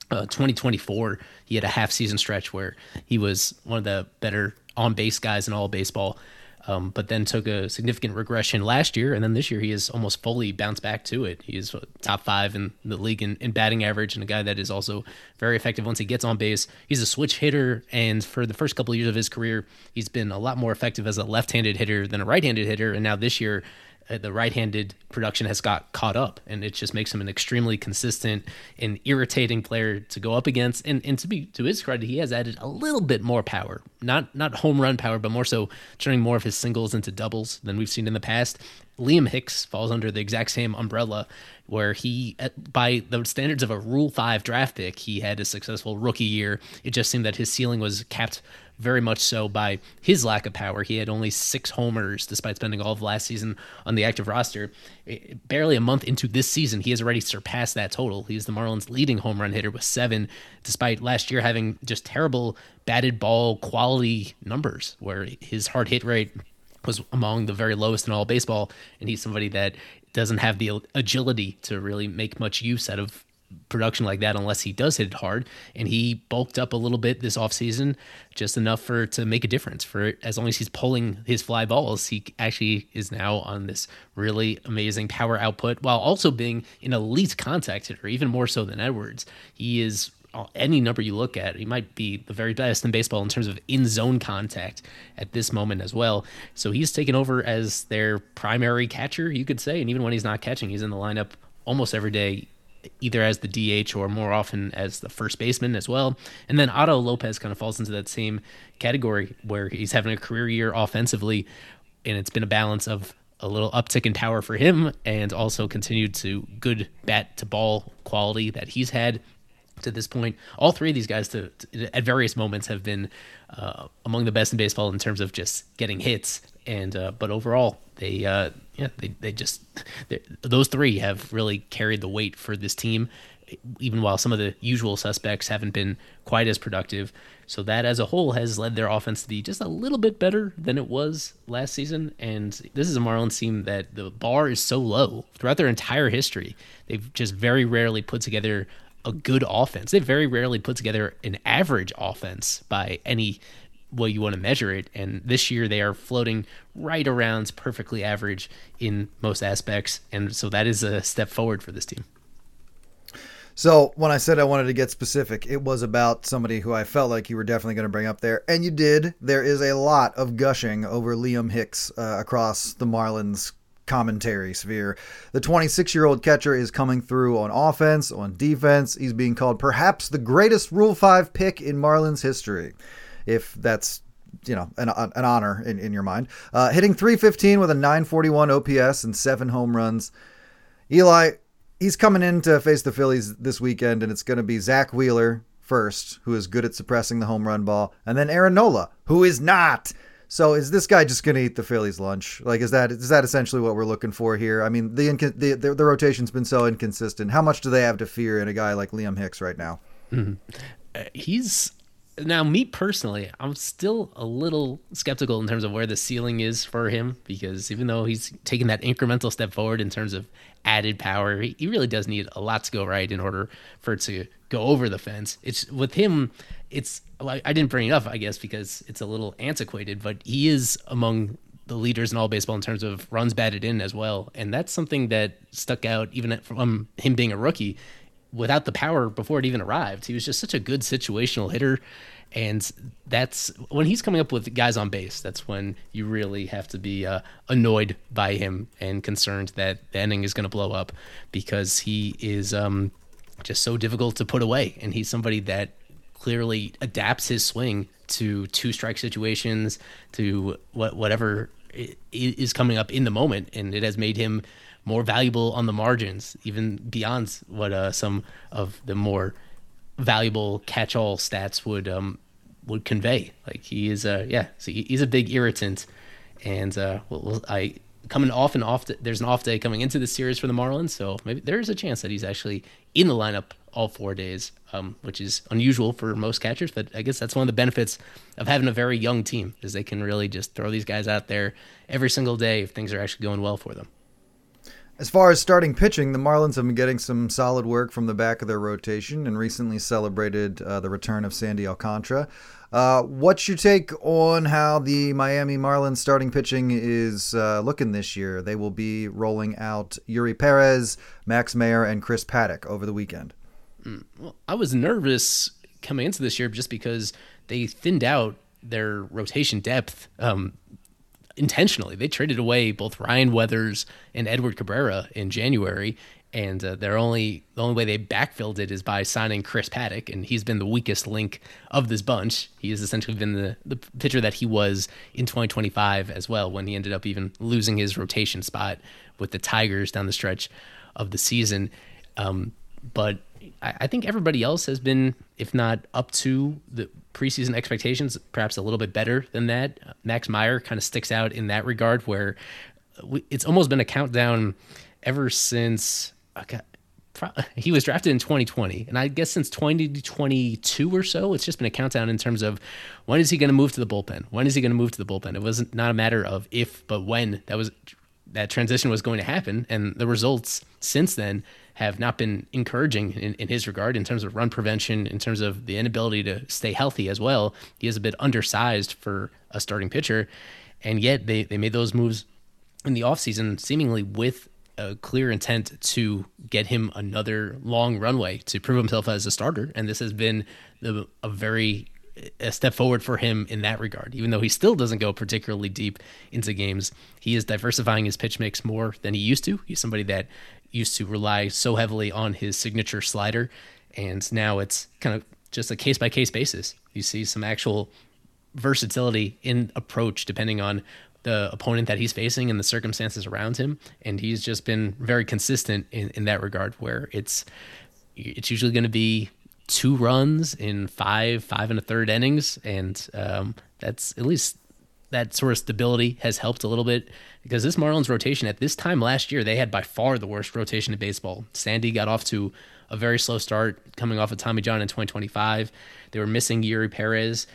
2024, he had a half season stretch where he was one of the better on-base guys in all of baseball. But then took a significant regression last year, and then this year he has almost fully bounced back to it. He is top 5 in the league in batting average, and a guy that is also very effective once he gets on base. He's a switch hitter, and for the first couple of years of his career, he's been a lot more effective as a left-handed hitter than a right-handed hitter, and now this year the right-handed production has got caught up, and it just makes him an extremely consistent and irritating player to go up against. And to his credit, he has added a little bit more power, not home run power, but more so turning more of his singles into doubles than we've seen in the past. Liam Hicks falls under the exact same umbrella, where he, by the standards of a Rule 5 draft pick, he had a successful rookie year. It just seemed that his ceiling was capped very much so by his lack of power. He had only 6 homers despite spending all of last season on the active roster. Barely a month into this season, he has already surpassed that total. He's the Marlins' leading home run hitter with 7, despite last year having just terrible batted ball quality numbers, where his hard hit rate was among the very lowest in all baseball, and he's somebody that doesn't have the agility to really make much use out of production like that unless he does hit it hard. And he bulked up a little bit this offseason, just enough to make a difference. For as long as he's pulling his fly balls, he actually is now on this really amazing power output while also being an elite contact hitter, even more so than Edwards. He is, any number you look at, he might be the very best in baseball in terms of in-zone contact at this moment as well. So he's taken over as their primary catcher, you could say, and even when he's not catching, he's in the lineup almost every day, either as the DH or more often as the first baseman as well. And then Otto Lopez kind of falls into that same category, where he's having a career year offensively, and it's been a balance of a little uptick in power for him and also continued to good bat to ball quality that he's had to this point. All three of these guys at various moments have been among the best in baseball in terms of just getting hits. And but overall, those three have really carried the weight for this team, even while some of the usual suspects haven't been quite as productive. So that as a whole has led their offense to be just a little bit better than it was last season. And this is a Marlins team that the bar is so low throughout their entire history. They've just very rarely put together a good offense. They very rarely put together an average offense by any way you want to measure it. And this year they are floating right around perfectly average in most aspects. And so that is a step forward for this team. So when I said I wanted to get specific, it was about somebody who I felt like you were definitely going to bring up there. And you did. There is a lot of gushing over Liam Hicks across the Marlins commentary sphere. The 26-year-old catcher is coming through on offense, on defense. He's being called perhaps the greatest Rule 5 pick in Marlins history, if that's, an honor in your mind. Hitting .315 with a .941 OPS and 7 home runs. Eli, he's coming in to face the Phillies this weekend, and it's going to be Zach Wheeler first, who is good at suppressing the home run ball, and then Aaron Nola, who is not. So is this guy just going to eat the Phillies' lunch? Like, is that essentially what we're looking for here? I mean, the rotation's been so inconsistent. How much do they have to fear in a guy like Liam Hicks right now? Mm-hmm. Now, me personally, I'm still a little skeptical in terms of where the ceiling is for him, because even though he's taken that incremental step forward in terms of added power, he really does need a lot to go right in order for it to go over the fence. It's with him, it's like, I didn't bring it up, I guess, because it's a little antiquated, but he is among the leaders in all baseball in terms of runs batted in as well. And that's something that stuck out even from him being a rookie. Without the power before it even arrived, he was just such a good situational hitter. And that's when he's coming up with guys on base, that's when you really have to be annoyed by him and concerned that the inning is going to blow up, because he is just so difficult to put away. And he's somebody that clearly adapts his swing to 2-strike situations, to whatever is coming up in the moment. And it has made him more valuable on the margins, even beyond what some of the more valuable catch-all stats would convey. Like he is, so he's a big irritant. And coming off and off, there's an off day coming into the series for the Marlins, so maybe there's a chance that he's actually in the lineup all 4 days, which is unusual for most catchers, but I guess that's one of the benefits of having a very young team, is they can really just throw these guys out there every single day if things are actually going well for them. As far as starting pitching, the Marlins have been getting some solid work from the back of their rotation and recently celebrated the return of Sandy Alcantara. What's your take on how the Miami Marlins starting pitching is looking this year? They will be rolling out Yuri Perez, Max Meyer, and Chris Paddock over the weekend. Well, I was nervous coming into this year just because they thinned out their rotation depth intentionally. They traded away both Ryan Weathers and Edward Cabrera in January, and the only way they backfilled it is by signing Chris Paddock, and he's been the weakest link of this bunch. He has essentially been the pitcher that he was in 2025 as well, when he ended up even losing his rotation spot with the Tigers down the stretch of the season. But I think everybody else has been, if not up to the preseason expectations, perhaps a little bit better than that. Max Meyer kind of sticks out in that regard, where it's almost been a countdown ever since he was drafted in 2020. And I guess since 2022 or so, it's just been a countdown in terms of when is he going to move to the bullpen? When is he going to move to the bullpen? It wasn't not a matter of if, but when that transition was going to happen. And the results since then have not been encouraging in his regard, in terms of run prevention, in terms of the inability to stay healthy as well. He is a bit undersized for a starting pitcher, and yet they made those moves in the offseason seemingly with a clear intent to get him another long runway to prove himself as a starter, and this has been a step forward for him in that regard. Even though he still doesn't go particularly deep into games, he is diversifying his pitch mix more than he used to. He's somebody that used to rely so heavily on his signature slider, and now it's kind of just a case-by-case basis. You see some actual versatility in approach depending on the opponent that he's facing and the circumstances around him, and he's just been very consistent in that regard, where it's usually going to be 2 runs in 5 1/3 innings, and that's at least that sort of stability has helped a little bit, because this Marlins rotation at this time last year, they had by far the worst rotation in baseball. Sandy got off to a very slow start coming off of Tommy John in 2025. They were missing Yuri Perez.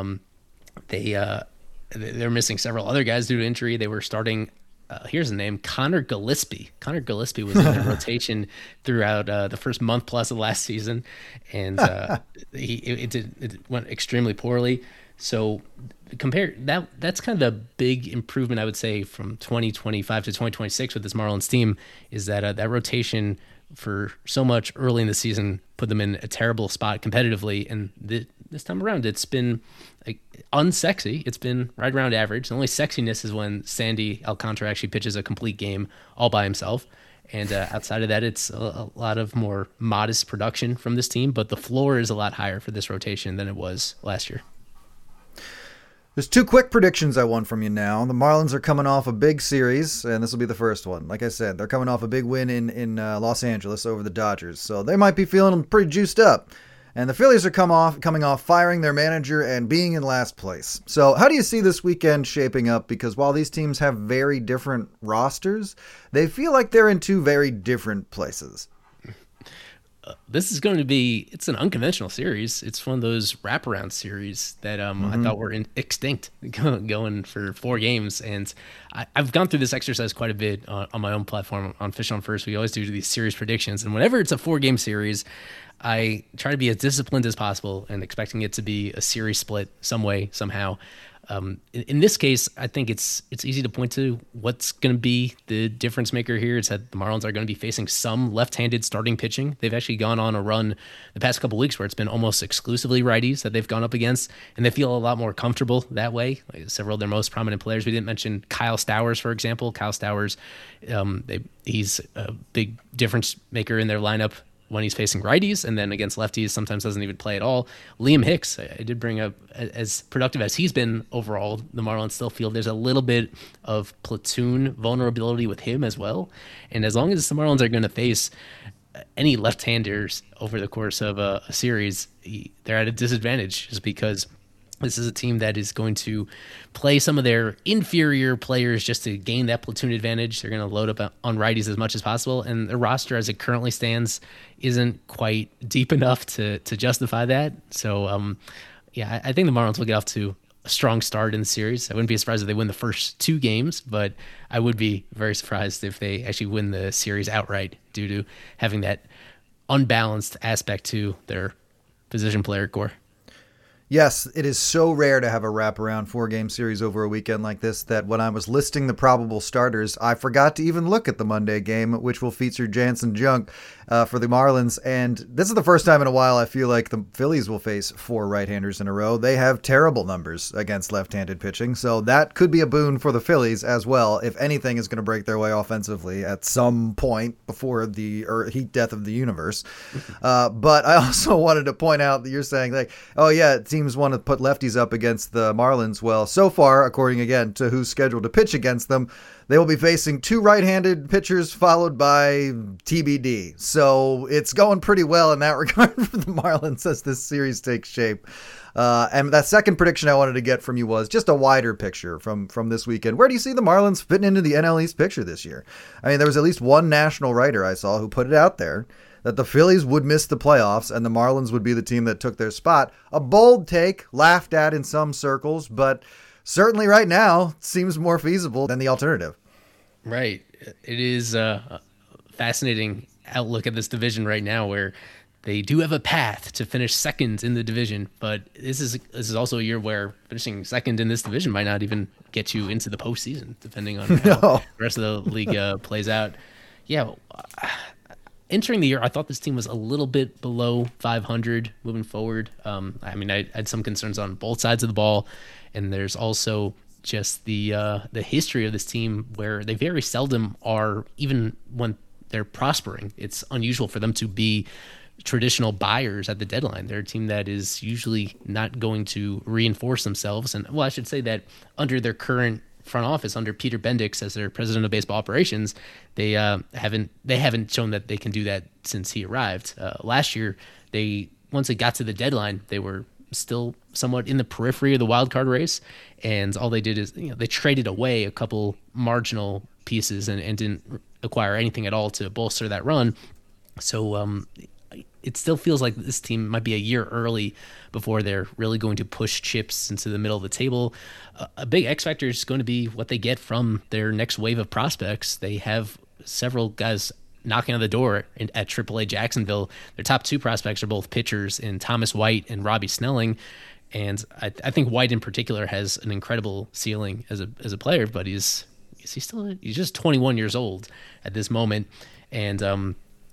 They're missing several other guys due to injury. They were starting, here's the name, Connor Gillespie. Connor Gillespie was in the rotation throughout the first month plus of last season, and it went extremely poorly. So that's kind of the big improvement, I would say, from 2025 to 2026 with this Marlins team, is that that rotation for so much early in the season put them in a terrible spot competitively, and this time around it's been unsexy. It's been right around average. The only sexiness is when Sandy Alcantara actually pitches a complete game all by himself, and outside of that, it's a lot of more modest production from this team, but the floor is a lot higher for this rotation than it was last year. There's 2 quick predictions I want from you now. The Marlins are coming off a big series, and this will be the first one. Like I said, they're coming off a big win in Los Angeles over the Dodgers, so they might be feeling pretty juiced up. And the Phillies are coming off firing their manager and being in last place. So how do you see this weekend shaping up? Because while these teams have very different rosters, they feel like they're in 2 very different places. This is going to be, it's an unconventional series. It's one of those wraparound series that I thought were extinct, going for 4 games. And I've gone through this exercise quite a bit on my own platform on Fish on First. We always do these series predictions. And whenever it's a 4-game series, I try to be as disciplined as possible and expecting it to be a series split some way, somehow. In this case, I think it's easy to point to what's going to be the difference maker here. It's that the Marlins are going to be facing some left-handed starting pitching. They've actually gone on a run the past couple weeks where it's been almost exclusively righties that they've gone up against, and they feel a lot more comfortable that way. Like several of their most prominent players, we didn't mention Kyle Stowers, for example. Kyle Stowers, he's a big difference maker in their lineup when he's facing righties, and then against lefties sometimes doesn't even play at all. Liam Hicks, I did bring up, as productive as he's been overall, the Marlins still feel there's a little bit of platoon vulnerability with him as well. And as long as the Marlins are going to face any left-handers over the course of a series, they're at a disadvantage, just because this is a team that is going to play some of their inferior players just to gain that platoon advantage. They're going to load up on righties as much as possible, and the roster as it currently stands isn't quite deep enough to justify that. So, I think the Marlins will get off to a strong start in the series. I wouldn't be surprised if they win the first 2 games, but I would be very surprised if they actually win the series outright due to having that unbalanced aspect to their position player core. Yes, it is so rare to have a wraparound 4-game series over a weekend like this that when I was listing the probable starters, I forgot to even look at the Monday game, which will feature Jansen Junk for the Marlins. And this is the first time in a while I feel like the Phillies will face 4 right-handers in a row. They have terrible numbers against left-handed pitching, so that could be a boon for the Phillies as well, if anything is going to break their way offensively at some point before the heat death of the universe. But I also wanted to point out that you're saying, like, oh yeah, teams want to put lefties up against the Marlins. Well, so far, according again to who's scheduled to pitch against them, they will be facing 2 right-handed pitchers followed by TBD. So it's going pretty well in that regard for the Marlins as this series takes shape. And that second prediction I wanted to get from you was just a wider picture from this weekend. Where do you see the Marlins fitting into the NL East picture this year? I mean, there was at least one national writer I saw who put it out there that the Phillies would miss the playoffs and the Marlins would be the team that took their spot. A bold take, laughed at in some circles, but certainly right now seems more feasible than the alternative. Right. It is a fascinating outlook at this division right now, where they do have a path to finish second in the division, but this is also a year where finishing second in this division might not even get you into the postseason, depending on how the rest of the league plays out. Yeah. Entering the year, I thought this team was a little bit below 500 moving forward. I mean, I had some concerns on both sides of the ball, and there's also just the history of this team where they very seldom are, even when they're prospering, it's unusual for them to be traditional buyers at the deadline. They're a team that is usually not going to reinforce themselves. And, well, I should say that under their current front office, under Peter Bendix as their president of baseball operations, they haven't shown that they can do that since he arrived. Last year, once it got to the deadline, they were still somewhat in the periphery of the wild card race, and all they did is they traded away a couple marginal pieces and didn't acquire anything at all to bolster that run. So it still feels like this team might be a year early before they're really going to push chips into the middle of the table. A big X factor is going to be what they get from their next wave of prospects. They have several guys knocking on the door at AAA Jacksonville. Their top 2 prospects are both pitchers in Thomas White and Robbie Snelling. And I think White in particular has an incredible ceiling as a player, but he's just 21 years old at this moment. And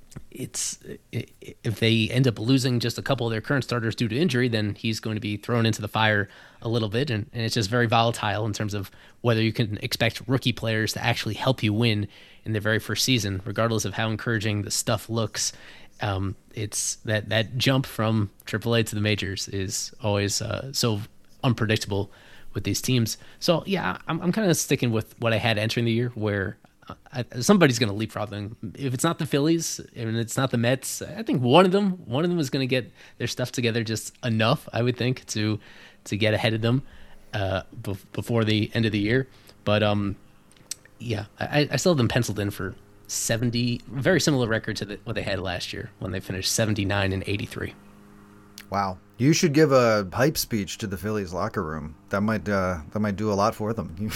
if they end up losing just a couple of their current starters due to injury, then he's going to be thrown into the fire a little bit. And it's just very volatile in terms of whether you can expect rookie players to actually help you win in their very first season, regardless of how encouraging the stuff looks. It's that jump from AAA to the majors is always so unpredictable with these teams. So yeah, I'm kind of sticking with what I had entering the year, where somebody's going to leapfrog them. If it's not the Phillies and it's not the Mets, I think one of them is going to get their stuff together just enough, I would think, to get ahead of them before the end of the year. But I still have them penciled in for 70, very similar record to what they had last year when they finished 79 and 83. Wow. You should give a hype speech to the Phillies locker room. That might do a lot for them.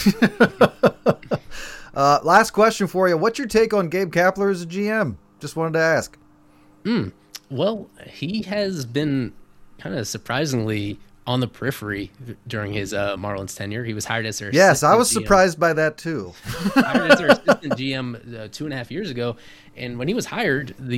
Last question for you. What's your take on Gabe Kapler as a GM? Just wanted to ask. Well, he has been kind of surprisingly on the periphery during his Marlins tenure. He was hired as their I was surprised by that too. Hired as their assistant GM 2.5 years ago, and when he was hired, the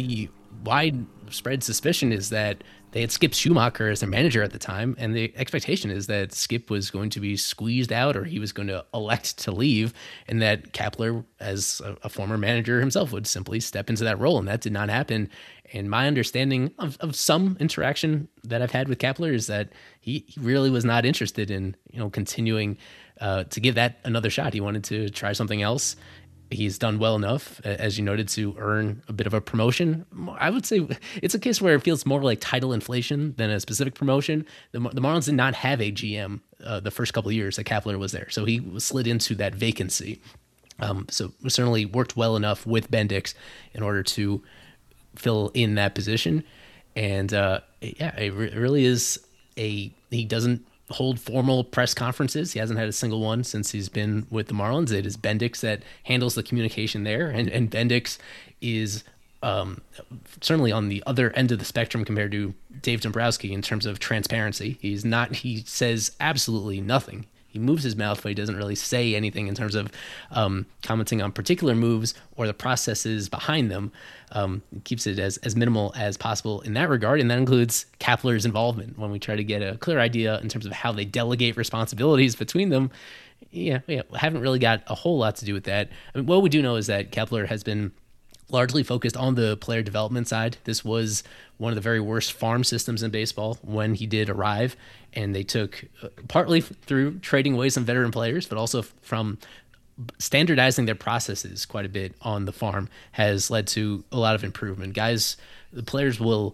widespread suspicion is that they had Skip Schumacher as their manager at the time, and the expectation is that Skip was going to be squeezed out or he was going to elect to leave, and that Kapler, as a former manager himself, would simply step into that role, and that did not happen. And my understanding of some interaction that I've had with Kapler is that he really was not interested in continuing to give that another shot. He wanted to try something else. He's done well enough, as you noted, to earn a bit of a promotion. I would say it's a case where it feels more like title inflation than a specific promotion. The Marlins did not have a GM the first couple of years that Kapler was there, so he slid into that vacancy. So certainly worked well enough with Bendix in order to fill in that position. And it really is he doesn't hold formal press conferences. He hasn't had a single one since he's been with the Marlins. It is Bendix that handles the communication there, and Bendix is certainly on the other end of the spectrum compared to Dave Dombrowski in terms of transparency. He says absolutely nothing. He moves his mouth, but he doesn't really say anything in terms of commenting on particular moves or the processes behind them. He keeps it as minimal as possible in that regard, and that includes Kapler's involvement. When we try to get a clear idea in terms of how they delegate responsibilities between them, haven't really got a whole lot to do with that. I mean, what we do know is that Kapler has been largely focused on the player development side. This was one of the very worst farm systems in baseball when he did arrive, and they took partly through trading away some veteran players, but also from standardizing their processes quite a bit on the farm has led to a lot of improvement. The players will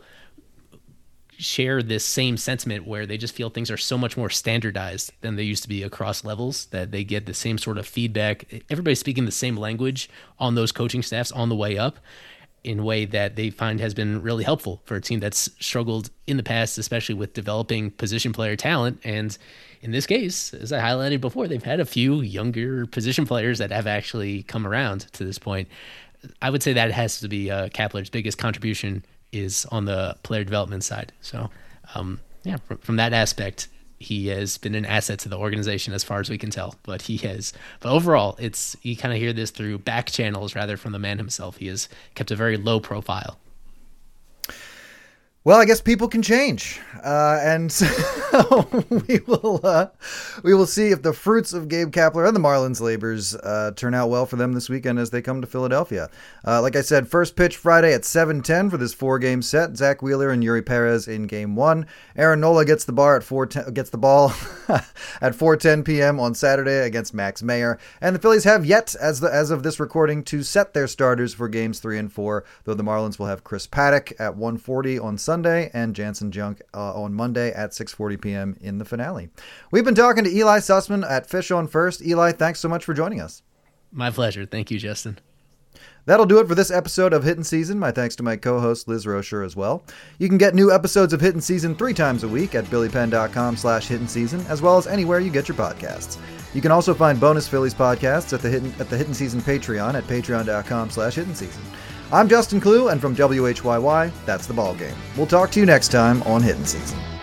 share this same sentiment where they just feel things are so much more standardized than they used to be across levels, that they get the same sort of feedback. Everybody's speaking the same language on those coaching staffs on the way up in a way that they find has been really helpful for a team that's struggled in the past, especially with developing position player talent. And in this case, as I highlighted before, they've had a few younger position players that have actually come around to this point. I would say that has to be Kapler's biggest contribution is on the player development side. So, from that aspect, he has been an asset to the organization as far as we can tell. But overall, you kind of hear this through back channels rather from the man himself. He has kept a very low profile. Well, I guess people can change, and so we will see if the fruits of Gabe Kapler and the Marlins' labors turn out well for them this weekend as they come to Philadelphia. Like I said, first pitch Friday at 7:10 for this 4-game set. Zach Wheeler and Yuri Perez in Game 1. Aaron Nola gets the ball at 4:10 p.m. on Saturday against Max Meyer, and the Phillies have yet, as of this recording, to set their starters for Games 3 and 4. Though the Marlins will have Chris Paddock at 1:40 on Sunday and Jansen Junk on Monday at 6:40 p.m. in the finale. We've been talking to Eli Sussman at Fish on First. Eli, thanks so much for joining us. My pleasure. Thank you, Justin. That'll do it for this episode of Hittin' Season. My thanks to my co-host Liz Rocher as well. You can get new episodes of Hittin' Season 3 times a week at billypenn.com/hittinseason, as well as anywhere you get your podcasts. You can also find bonus Phillies podcasts at the Hittin' Season Patreon at patreon.com/hittinseason. I'm Justin Klugh, and from WHYY, that's the ball game. We'll talk to you next time on Hittin' Season.